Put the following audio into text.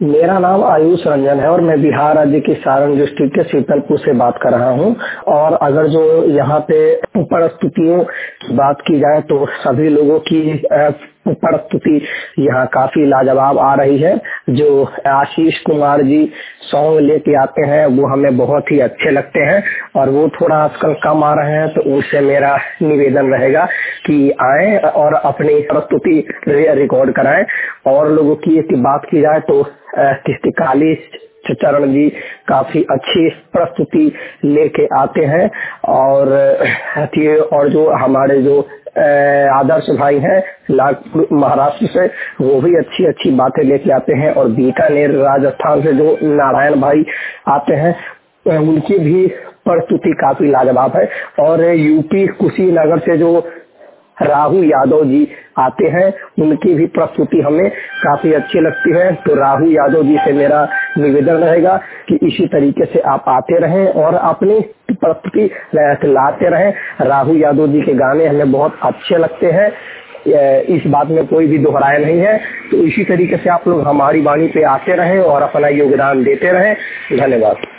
मेरा नाम आयुष रंजन है और मैं बिहार राज्य के सारण डिस्ट्रिक्ट के शीतलपुर से बात कर रहा हूं। और अगर जो यहाँ पे परिस्थितियों की बात की जाए तो सभी लोगों की परिस्थिति यहाँ काफी लाजवाब आ रही है। जो आशीष कुमार जी सॉन्ग लेके आते हैं वो हमें बहुत ही अच्छे लगते हैं और वो थोड़ा आजकल कम आ रहे हैं, तो उनसे मेरा निवेदन रहेगा कि आए और अपनी प्रस्तुति रिकॉर्ड कराएं। और लोगों की बात की जाए तो काली चरण जी काफी अच्छी प्रस्तुति लेके आते हैं। और जो हमारे जो आदर्श भाई हैं नागपुर महाराष्ट्र से, वो भी अच्छी अच्छी बातें लेके आते हैं। और बीकानेर राजस्थान से जो नारायण भाई आते हैं उनकी भी प्रस्तुति काफी लाजवाब है। और यूपी कुशीनगर से जो राहुल यादव जी आते हैं उनकी भी प्रस्तुति हमें काफी अच्छी लगती है। तो राहुल यादव जी से मेरा निवेदन रहेगा कि इसी तरीके से आप आते रहें और अपनी प्रस्तुति लाते रहें। राहुल यादव जी के गाने हमें बहुत अच्छे लगते हैं, इस बात में कोई भी दोहराया नहीं है। तो इसी तरीके से आप लोग हमारी वाणी पे आते रहें और अपना योगदान देते रहें। धन्यवाद।